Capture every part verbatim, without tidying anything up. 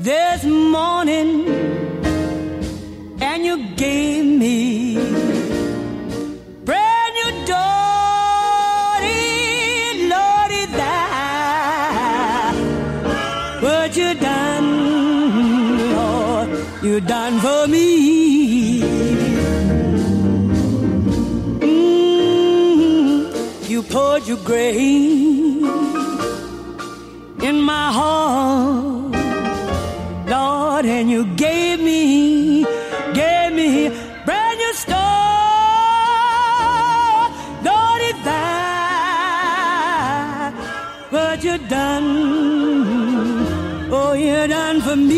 this morning, and you gave me brand new Lordy, Lordy, that what you done, Lord, you done for me. Mm, you poured your grace in my heart, Lord, and you gave me, gave me brand new start, Lord, is that what you done? Oh, you done for me.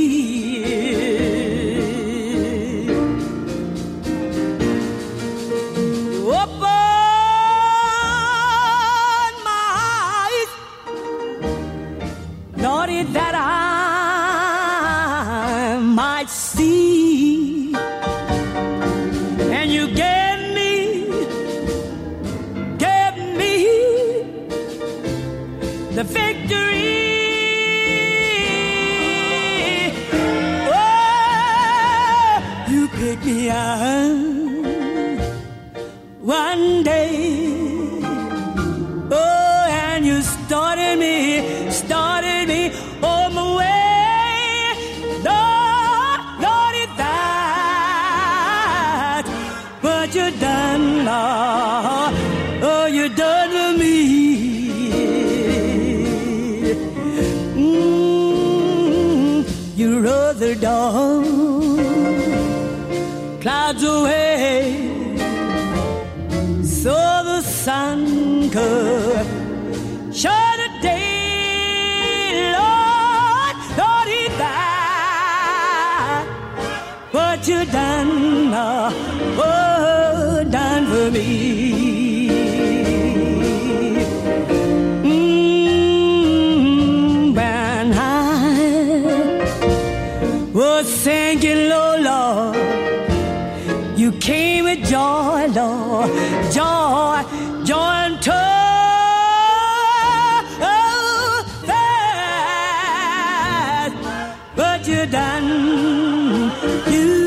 That I might see, and you gave me, gave me the victory. Oh, you picked me up one day, oh, and you started me, started me on my way, Lord, Lord, is that what you done, Lord? Oh, you done for me. Mm, you rolled the dawn clouds away, so the sun could shine a day. What you done, oh, done for me. Mm, when I was sinking low, Lord, you came with joy, Lord, joy, joy and toil. Oh, that's what you done. You